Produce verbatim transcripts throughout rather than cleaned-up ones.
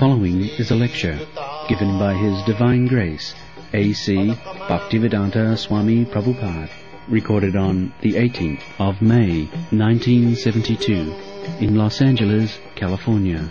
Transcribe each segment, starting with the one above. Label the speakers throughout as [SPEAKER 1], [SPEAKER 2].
[SPEAKER 1] following is a lecture given by His Divine Grace, A C Bhaktivedanta Swami Prabhupada, recorded on the eighteenth of May, nineteen seventy-two, in Los Angeles, California.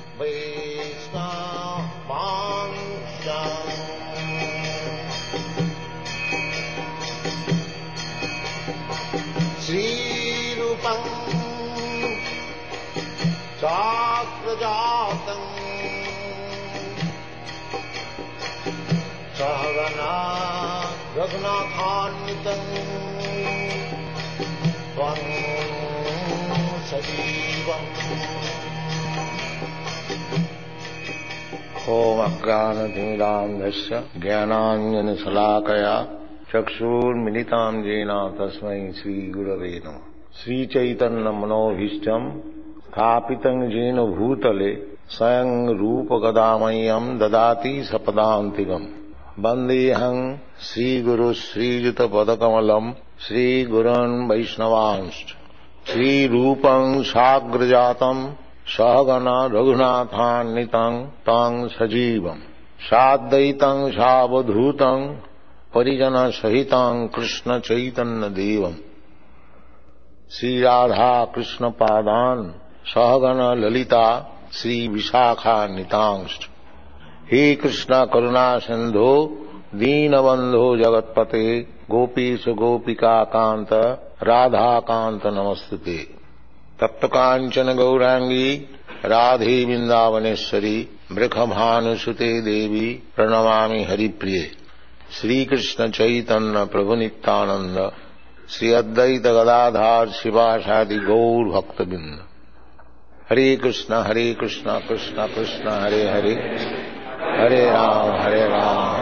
[SPEAKER 2] ओम अज्ञानतिमिरान्धस्य ज्ञानाञ्जनशलाकया चक्षुर्मिलितां येन तस्मै श्रीगुरवे नमः। श्रीचैतन्यमनोभीष्टं स्थापितं येन भूतले स्वयं रूपगदामह्यं ददाति सपदान्तिकम्। वन्देऽहं श्रीगुरु श्रीयुतपदकमलं श्रीगुरून् वैष्णवांश्च। श्रीरूपं साग्रजातं सहगना रघुनाथान्वितं तं सजीवं साद्वैतं सावधूतं परिजनसहितं कृष्णचैतन्यदेवं श्रीराधा कृष्णपादान् सहगना ललिता श्रीविशाखान्वितांश्च। हे कृष्ण करुणा सिन्धो दीनबन्धो जगत्पते गोपीश गोपिका कान्त राधा कान्त नमस्तुते। तप्तकाञ्चन गौरांगी राधे वृन्दावनेश्वरी वृषभानुसुते देवी प्रणमामि हरिप्रिये। श्रीकृष्ण चैतन्य प्रभु नित्यानंद श्री अद्वैत गदाधर शिवासादि गौर भक्तवृंद। हरे कृष्ण हरे कृष्ण कृष्ण कृष्ण हरे हरे हरे राम हरे Ram.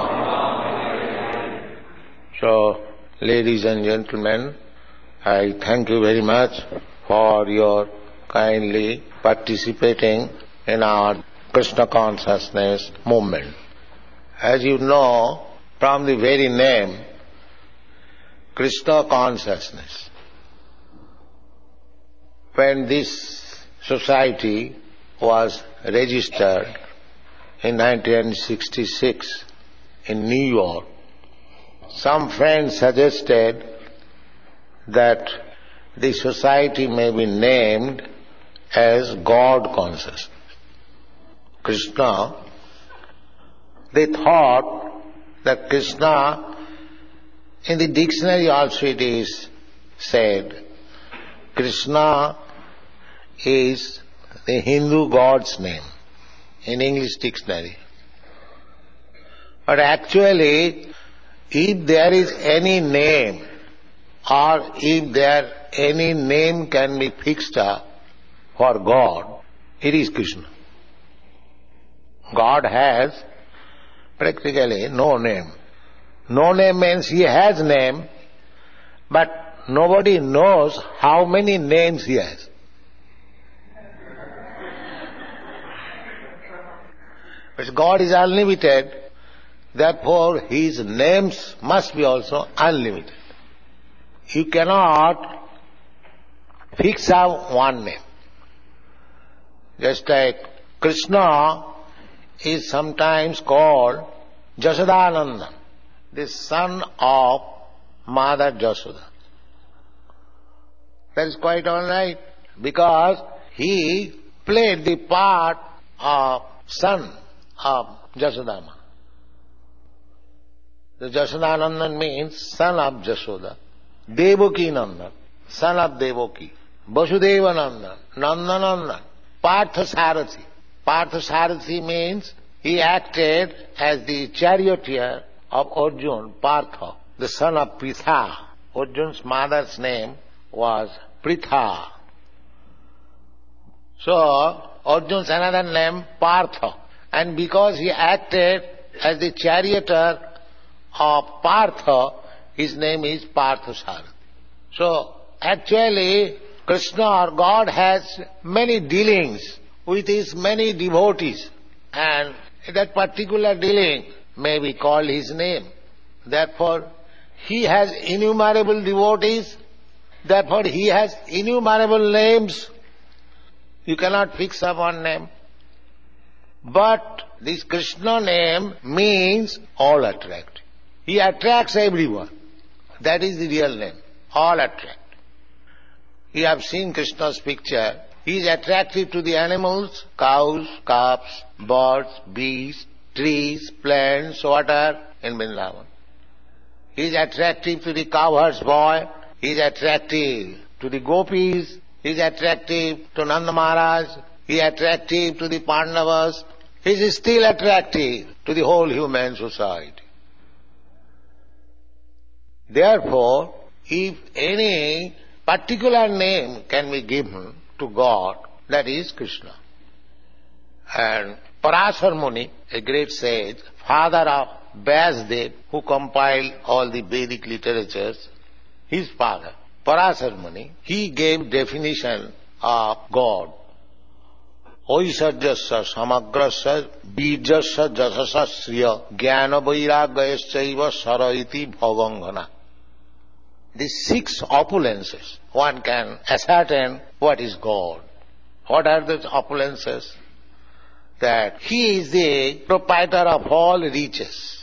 [SPEAKER 2] So, ladies and gentlemen, I thank you very much for your kindly participating in our Krishna consciousness movement. As you know, from the very name, Krishna consciousness, when this society was registered in nineteen sixty-six in New York, some friends suggested that the society may be named as God consciousness. Krishna, they thought that Krishna, in the dictionary also it is said, Krishna is the Hindu god's name in English dictionary. But actually, if there is any name, or if there any name can be fixed up for God, it is Krishna. God has practically no name. No name means he has name, but nobody knows how many names he has. But God is unlimited, therefore his names must be also unlimited. You cannot fix up one name. Just like Krishna is sometimes called Jasodananda, the son of Mother Jasoda. That is quite all right, because he played the part of son of Jasodama. The Jasodananda means son of Jasoda. Devaki Nandan, son of Devaki. Vasudeva Nandan, Nandanandan. Partha Sarathi. Partha Sarathi means he acted as the charioteer of Arjuna, Partha, the son of Pritha. Arjuna's mother's name was Pritha. So, Arjuna's another name, Partha. And because he acted as the charioteer of Partha, his name is Parthasarathi. So, actually, Krishna or God has many dealings with his many devotees, and that particular dealing may be called his name. Therefore, he has innumerable devotees, therefore he has innumerable names. You cannot fix up one name. But this Krishna name means all attract. He attracts everyone. That is the real name. All attract. You have seen Krishna's picture. He is attractive to the animals, cows, calves, birds, beasts, trees, plants, water in Vrindavan. He is attractive to the cowherd's boy. He is attractive to the gopis. He is attractive to Nanda Maharaj. He is attractive to the Pandavas. He is still attractive to the whole human society. Therefore, if any particular name can be given to God, that is Krishna. And Parasar Muni, a great sage, father of Vyasdev, who compiled all the Vedic literatures, his father, Parasar Muni, he gave definition of God. Oisarjasya samagrasya bijasya jasasya sriya jnana vairagyasyaiva saraiti bhavangana. These six opulences, one can ascertain what is God. What are those opulences? That He is the proprietor of all riches.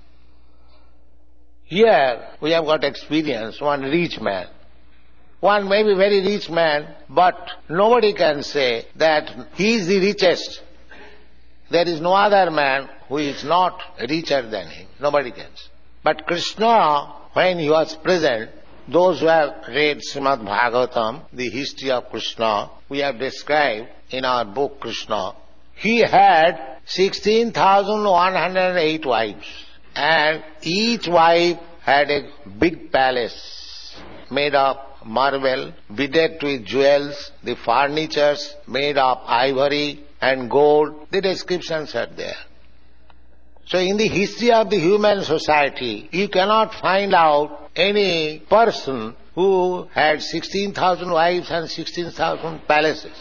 [SPEAKER 2] Here we have got experience, one rich man. One may be very rich man, but nobody can say that he is the richest. There is no other man who is not richer than him. Nobody can say. But Krishna, when he was present, those who have read Srimad Bhagavatam, the history of Krishna, we have described in our book Krishna, he had sixteen thousand one hundred eight wives, and each wife had a big palace made of marble, bedecked with jewels, the furnitures made of ivory and gold. The descriptions are there. So in the history of the human society, you cannot find out any person who had sixteen thousand wives and sixteen thousand palaces.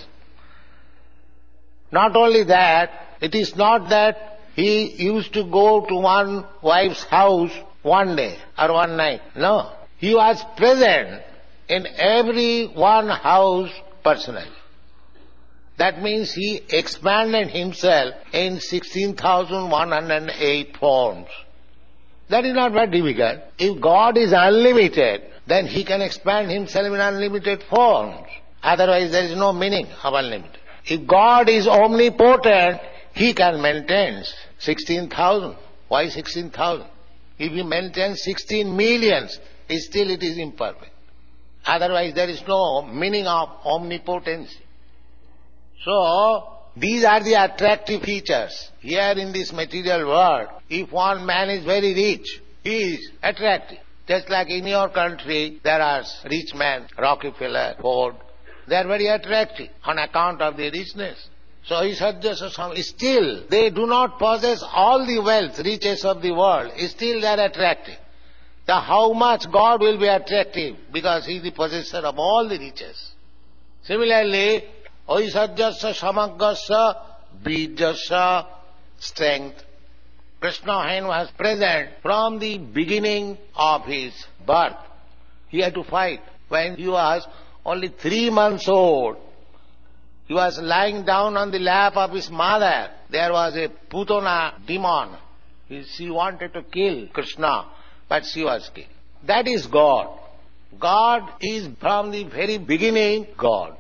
[SPEAKER 2] Not only that, it is not that he used to go to one wife's house one day or one night. No. He was present in every one house personally. That means he expanded himself in sixteen thousand one hundred eight forms. That is not very difficult. If God is unlimited, then he can expand himself in unlimited forms. Otherwise there is no meaning of unlimited. If God is omnipotent, he can maintain sixteen thousand. Why sixteen thousand? If he maintains sixteen millions, still it is imperfect. Otherwise there is no meaning of omnipotency. So, these are the attractive features. Here in this material world, if one man is very rich, he is attractive. Just like in your country, there are rich men, Rockefeller, Ford. They are very attractive on account of their richness. So, still, they do not possess all the wealth, riches of the world. Still they are attractive. So how much God will be attractive? Because He is the possessor of all the riches. Similarly, Oisarjasya samagrasya bijasya strength. Krishna when was present from the beginning of his birth. He had to fight. When he was only three months old, he was lying down on the lap of his mother. There was a Putana demon. She wanted to kill Krishna, but she was killed. That is God. God is from the very beginning God.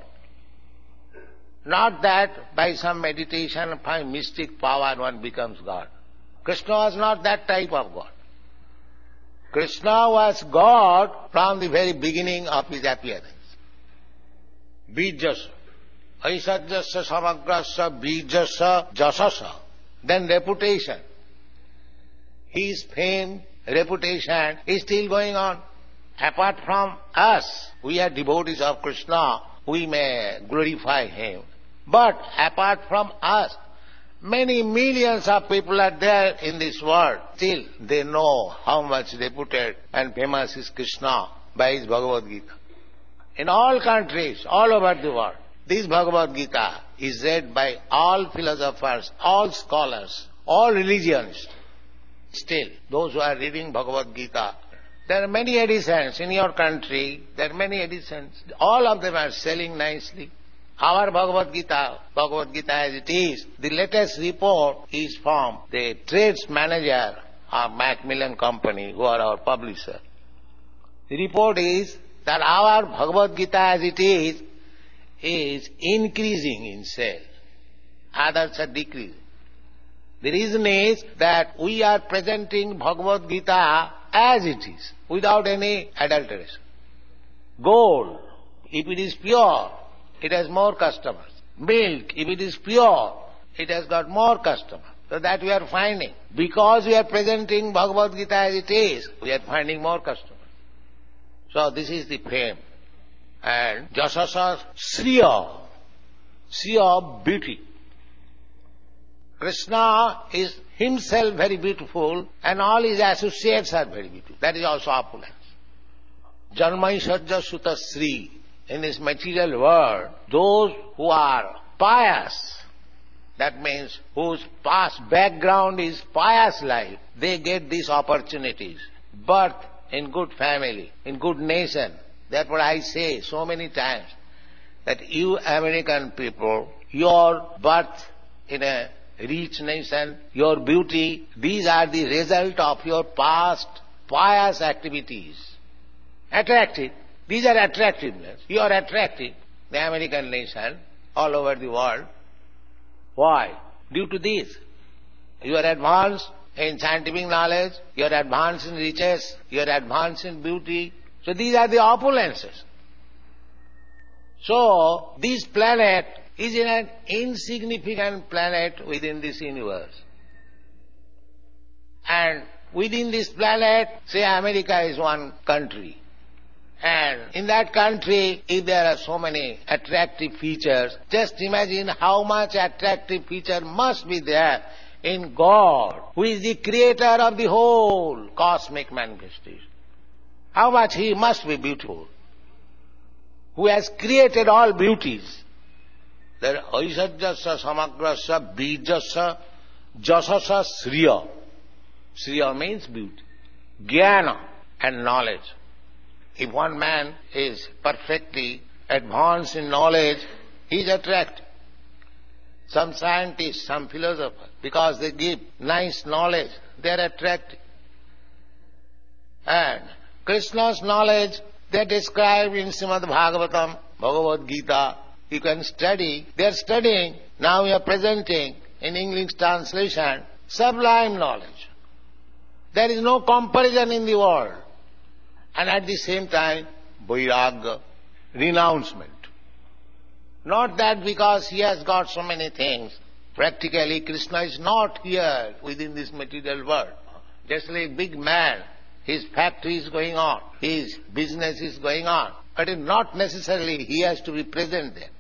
[SPEAKER 2] Not that by some meditation, by mystic power one becomes God. Krishna was not that type of God. Krishna was God from the very beginning of his appearance. Bijasya. Aisarjasya samagrasya bijasya jasasya. Then reputation. His fame, reputation is still going on. Apart from us, we are devotees of Krishna, we may glorify him. But apart from us, many millions of people are there in this world. Still, they know how much reputed and famous is Krishna by his Bhagavad Gita. In all countries, all over the world, this Bhagavad Gita is read by all philosophers, all scholars, all religions. Still, those who are reading Bhagavad Gita, there are many editions in your country, there are many editions. All of them are selling nicely. our Bhagavad Gita, Bhagavad Gita as it is, the latest report is from the trades manager of Macmillan Company, who are our publisher. The report is that our Bhagavad Gita as it is, is increasing in sale. Others are decreasing. The reason is that we are presenting Bhagavad Gita as it is, without any adulteration. Gold, if it is pure, it has more customers. Milk, if it is pure, it has got more customers. So that we are finding. Because we are presenting Bhagavad Gita as it is, we are finding more customers. So this is the fame. And Jasasa Sriya, Sriya beauty. Krishna is himself very beautiful and all his associates are very beautiful. That is also opulence. Janmai Sajja Sutta Sri. In this material world, those who are pious, that means whose past background is pious life, they get these opportunities. Birth in good family, in good nation. That's what I say so many times, that you American people, your birth in a rich nation, your beauty, these are the result of your past pious activities. Attractive. These are attractiveness. You are attractive, the American nation, all over the world. Why? Due to this. You are advanced in scientific knowledge, you are advanced in riches, you are advanced in beauty. So these are the opulences. So, this planet is an insignificant planet within this universe. And within this planet, say America is one country. And in that country, if there are so many attractive features, just imagine how much attractive feature must be there in God, who is the creator of the whole cosmic manifestation. How much He must be beautiful, who has created all beauties. There Aisajjasa Samagrasa Bijasa Jasasa Sriya. Sriya means beauty, Jnana and knowledge. If one man is perfectly advanced in knowledge, he is attractive. Some scientists, some philosophers, because they give nice knowledge, they are attractive. And Krishna's knowledge, they describe in Srimad Bhagavatam, Bhagavad Gita. You can study. They are studying. Now we are presenting in English translation, sublime knowledge. There is no comparison in the world. And at the same time, vairagya, renouncement. Not that because he has got so many things. Practically, Krishna is not here within this material world. Just like a big man, his factory is going on, his business is going on. But not necessarily he has to be present there.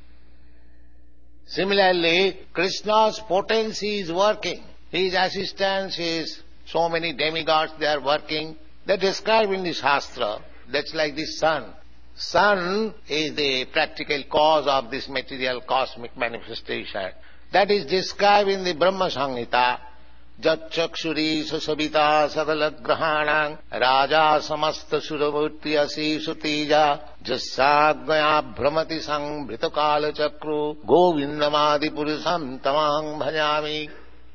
[SPEAKER 2] Similarly, Krishna's potency is working. His assistants, his so many demigods, they are working. They describe in the Shastra, that's like the sun. Sun is the practical cause of this material cosmic manifestation. That is described in the Brahma Samhita. Jat chakshuri susabita sadalat grahanang raja samasta suravutiyasi sutija jassagaya brahmati sang bhritakala chakru govindamadi purusam tamahang bhajami.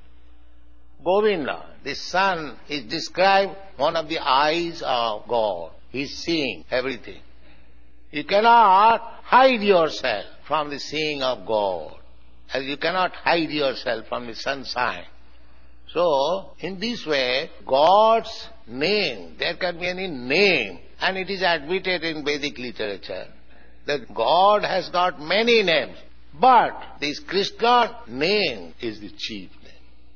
[SPEAKER 2] Govinda, the sun, is described one of the eyes of God. He is seeing everything. You cannot hide yourself from the seeing of God, as you cannot hide yourself from the sunshine. So, in this way, God's name, there can be any name, and it is admitted in Vedic literature that God has got many names, but this Krishna name is the chief name.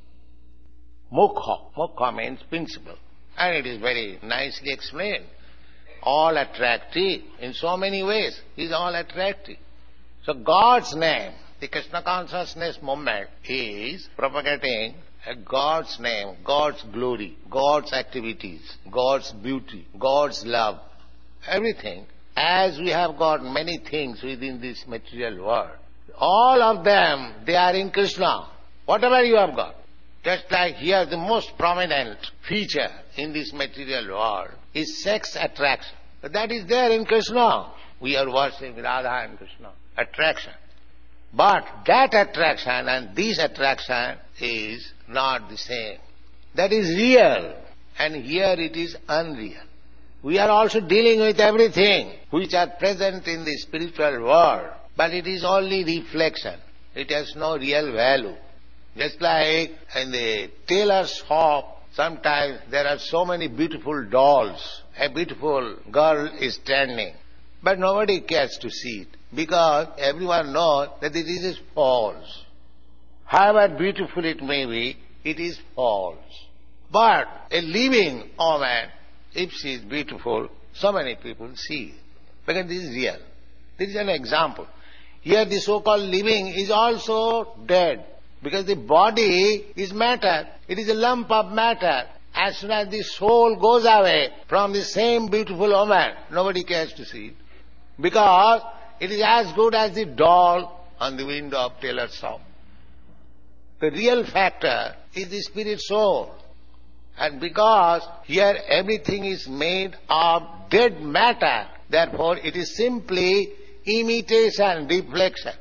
[SPEAKER 2] Mukha. Mukha means principle. And it is very nicely explained. All attractive in so many ways. He is all attractive. So God's name, the Krishna consciousness movement, is propagating a God's name, God's glory, God's activities, God's beauty, God's love, everything. As we have got many things within this material world, all of them, they are in Krishna. Whatever you have got. Just like here, the most prominent feature in this material world is sex attraction. But that is there in Krishna. We are worshipping Radha and Krishna. Attraction. But that attraction and this attraction is not the same. That is real, and here it is unreal. We are also dealing with everything which are present in the spiritual world, but it is only reflection. It has no real value. Just like in the tailor's shop, sometimes there are so many beautiful dolls. A beautiful girl is standing, but nobody cares to see it, because everyone knows that it is false. However beautiful it may be, it is false. But a living woman, if she is beautiful, so many people see it, because this is real. This is an example. Here the so-called living is also dead, because the body is matter. It is a lump of matter. As soon as the soul goes away from the same beautiful woman, nobody cares to see it, because it is as good as the doll on the window of tailor's shop. The real factor is the spirit soul. And because here everything is made of dead matter, therefore it is simply imitation, reflection.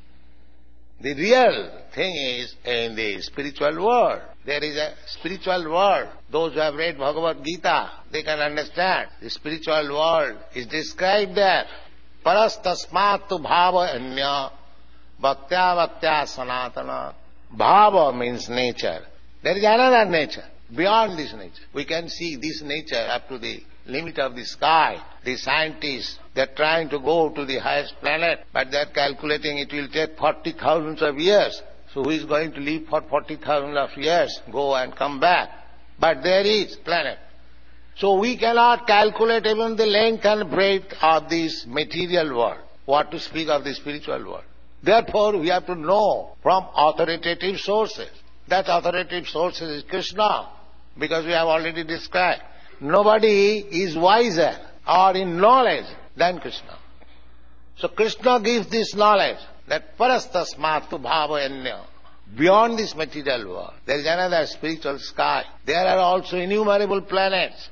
[SPEAKER 2] The real thing is in the spiritual world. There is a spiritual world. Those who have read Bhagavad Gita, they can understand. The spiritual world is described there. Parastasmatu bhava anya bhaktya bhaktya sanatana. Bhava means nature. There is another nature. Beyond this nature, we can see this nature up to the limit of the sky. The scientists, they are trying to go to the highest planet, but they are calculating it will take forty thousands of years. So who is going to live for forty thousand of years, go and come back? But there is planet. So we cannot calculate even the length and breadth of this material world. What to speak of the spiritual world? Therefore, we have to know from authoritative sources. That authoritative source is Krishna, because we have already described. Nobody is wiser or in knowledge than Krishna. So Krishna gives this knowledge that parastasmatu bhavayanya. Beyond this material world, there is another spiritual sky. There are also innumerable planets.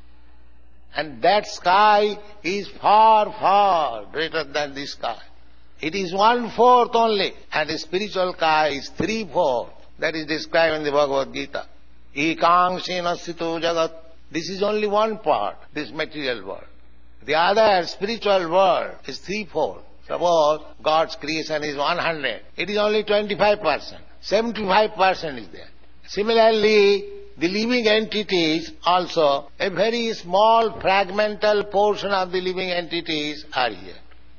[SPEAKER 2] And that sky is far, far greater than this sky. It is one-fourth only, and the spiritual sky is three-fourth. That is described in the Bhagavad Gita. Ekangsena sito jagat. This is only one part, this material world. The other spiritual world is threefold. Suppose God's creation is one hundred. It is only twenty-five percent. seventy-five percent is there. Similarly, the living entities also, a very small fragmental portion of the living entities are here.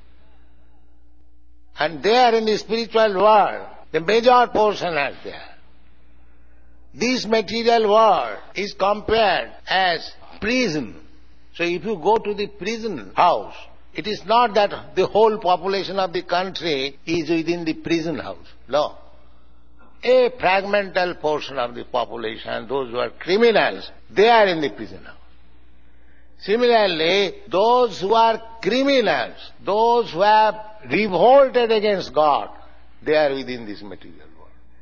[SPEAKER 2] And there in the spiritual world, the major portion are there. This material world is compared as prison. So if you go to the prison house, it is not that the whole population of the country is within the prison house. No. A fragmental portion of the population, those who are criminals, they are in the prison house. Similarly, those who are criminals, those who have revolted against God, they are within this material world.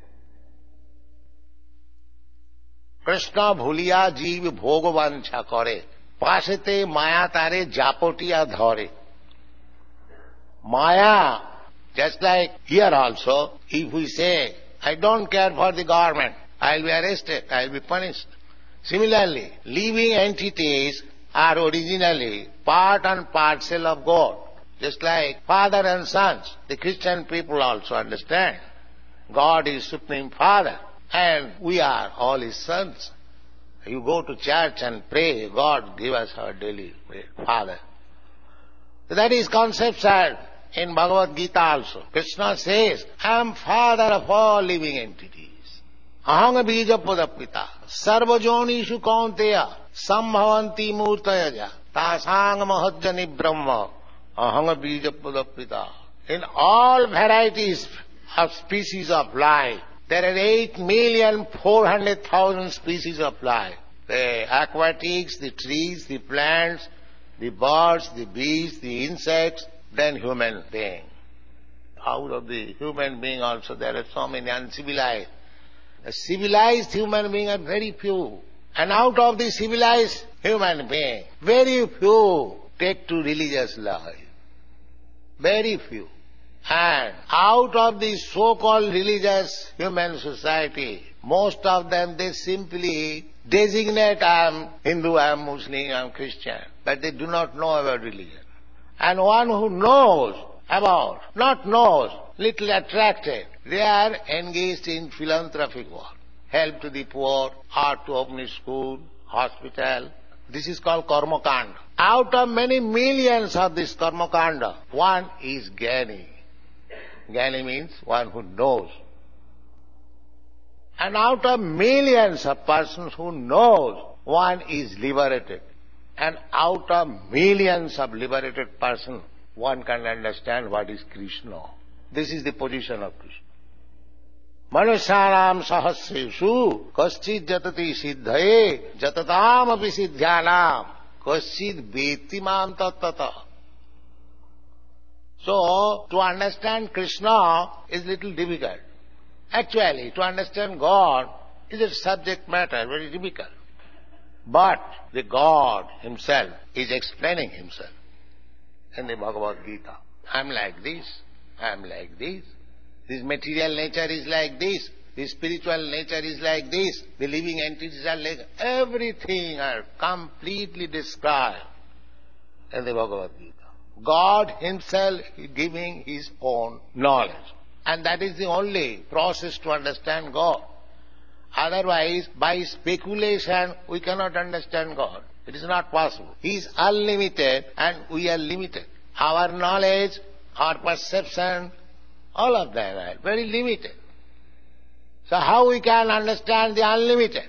[SPEAKER 2] Krishna bhuliya jeev bhogvancha kare, pasete maya tare japotiya dhare. Maya, just like here also, if we say, I don't care for the government, I will be arrested, I will be punished. Similarly, living entities are originally part and parcel of God. Just like father and sons, the Christian people also understand. God is Supreme Father, and we are all His sons. You go to church and pray, God give us our daily bread, Father. So that is conceptual in Bhagavad Gita also. Krishna says, I am Father of all living entities. Ahanga bija pudapita, sarvajonishu kaunteya, sambhavanti murtayaja, tasang mahajjani brahma, ahanga bija pudapita. In all varieties of species of life, there are eight million four hundred thousand species of life. The aquatics, the trees, the plants, the birds, the bees, the insects, then human being. Out of the human being also there are so many uncivilized. The civilized human beings are very few. And out of the civilized human being, very few take to religious life. Very few. And out of the so-called religious human society, most of them, they simply designate, I am Hindu, I am Muslim, I am Christian, but they do not know about religion. And one who knows about, not knows, little attracted, they are engaged in philanthropic work, help to the poor, or to open a school, hospital. This is called karmakanda. Out of many millions of this karmakanda, one is Gyani. Gyani means one who knows. And out of millions of persons who knows, one is liberated. And out of millions of liberated persons, one can understand what is Krishna. This is the position of Krishna. Manusyanam sahasreshu kaschid jatati siddhaye jatatam api siddhyanam kaschid veti mam tattata. So, to understand Krishna is little difficult. Actually, to understand God is a subject matter, very difficult. But the God Himself is explaining Himself in the Bhagavad Gita. I am like this, I am like this. This material nature is like this, the spiritual nature is like this, the living entities are like... Everything are completely described in the Bhagavad Gita. God Himself is giving His own knowledge. And that is the only process to understand God. Otherwise, by speculation, we cannot understand God. It is not possible. He is unlimited and we are limited. Our knowledge, our perception, all of them are very limited. So how we can understand the unlimited?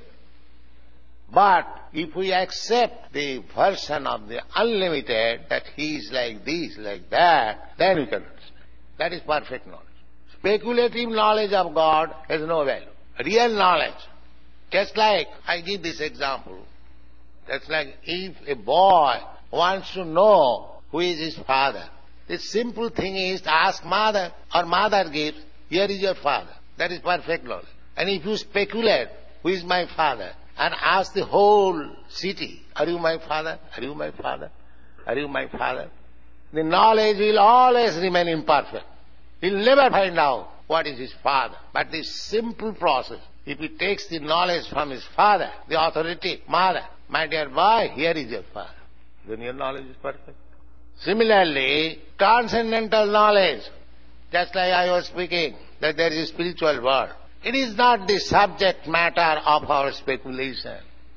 [SPEAKER 2] But if we accept the version of the unlimited, that He is like this, like that, then we can understand. That is perfect knowledge. Speculative knowledge of God has no value. Real knowledge, just like, I give this example, that's like if a boy wants to know who is his father, the simple thing is to ask mother, or mother gives, here is your father. That is perfect knowledge. And if you speculate, who is my father, and ask the whole city, are you my father? Are you my father? Are you my father? The knowledge will always remain imperfect. He'll never find out what is his father. But this simple process, if he takes the knowledge from his father, the authority, mother, my dear boy, here is your father, then your knowledge is perfect. Similarly, transcendental knowledge, just like I was speaking, that there is a spiritual world. It is not the subject matter of our speculation.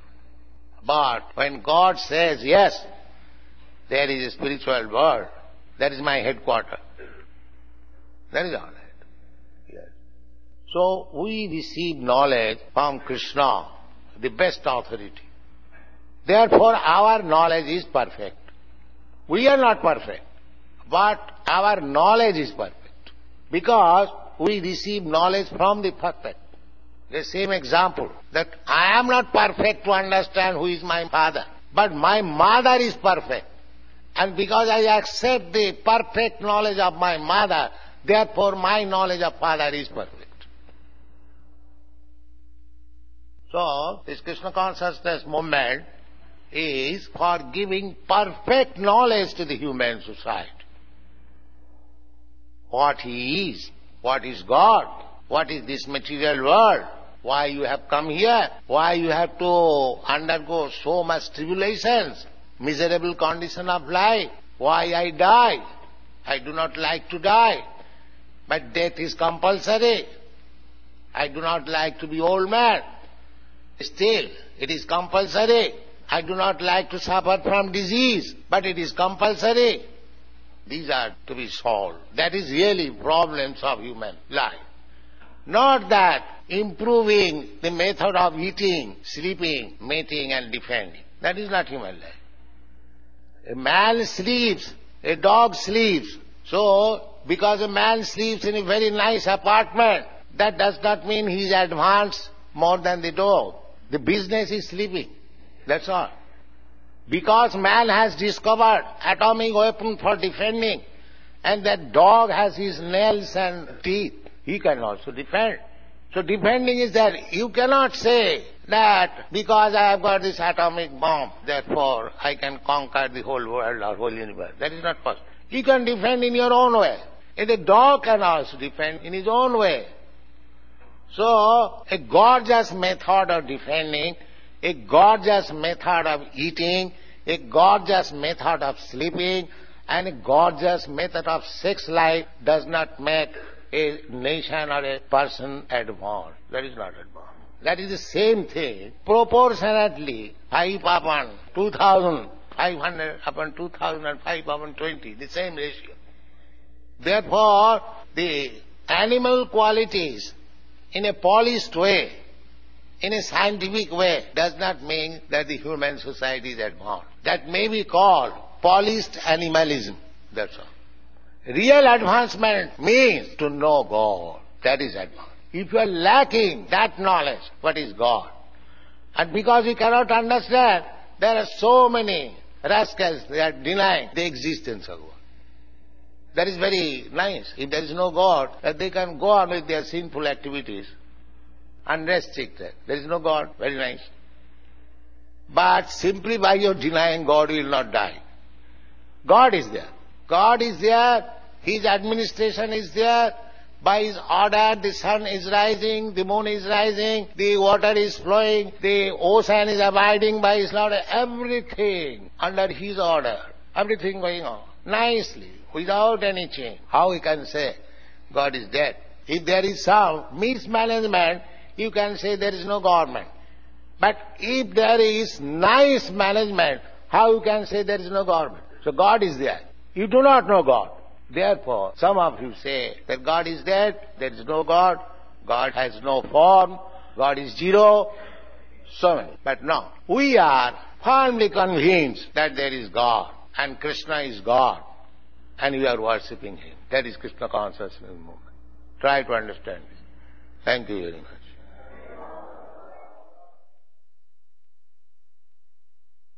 [SPEAKER 2] But when God says, yes, there is a spiritual world, that is my headquarters, that is all right. Yes. So we receive knowledge from Krishna, the best authority. Therefore our knowledge is perfect. We are not perfect, but our knowledge is perfect. Because we receive knowledge from the perfect. The same example, that I am not perfect to understand who is my father, but my mother is perfect. And because I accept the perfect knowledge of my mother, therefore my knowledge of father is perfect. So, this Krishna consciousness movement is for giving perfect knowledge to the human society. What He is, what is God, what is this material world, why you have come here, why you have to undergo so much tribulations, miserable condition of life, why I die. I do not like to die, but death is compulsory. I do not like to be old man. Still, it is compulsory. I do not like to suffer from disease, but it is compulsory. These are to be solved. That is really problems of human life. Not that improving the method of eating, sleeping, mating and defending. That is not human life. A man sleeps, a dog sleeps. So, because a man sleeps in a very nice apartment, that does not mean he is advanced more than the dog. The business is sleeping. That's all. Because man has discovered atomic weapon for defending, and that dog has his nails and teeth, he can also defend. So defending is that you cannot say that because I have got this atomic bomb, therefore I can conquer the whole world or whole universe. That is not possible. You can defend in your own way. And the dog can also defend in his own way. So, a gorgeous method of defending, a gorgeous method of eating, a gorgeous method of sleeping, and a gorgeous method of sex life does not make a nation or a person advanced. That is not advanced. That is the same thing, proportionately, five upon two thousand, five hundred upon two thousand and five upon twenty, the same ratio. Therefore, the animal qualities in a polished way, in a scientific way, does not mean that the human society is advanced. That may be called polished animalism, that's all. Real advancement means to know God. That is advancement. If you are lacking that knowledge, what is God? And because you cannot understand, there are so many rascals, they are denying the existence of God. That is very nice. If there is no God, that they can go on with their sinful activities unrestricted. There is no God, very nice. But simply by your denying God, you will not die. God is there. God is there. His administration is there. By His order, the sun is rising, the moon is rising, the water is flowing, the ocean is abiding by His order. Everything under His order. Everything going on nicely, without any change. How we can say God is dead? If there is some mismanagement, you can say there is no government. But if there is nice management, how you can say there is no government? So God is there. You do not know God. Therefore, some of you say that God is dead, there is no God, God has no form, God is zero, so many. But no, we are firmly convinced that there is God, and Krishna is God, and we are worshipping Him. That is Krishna consciousness movement. Try to understand this. Thank you very much.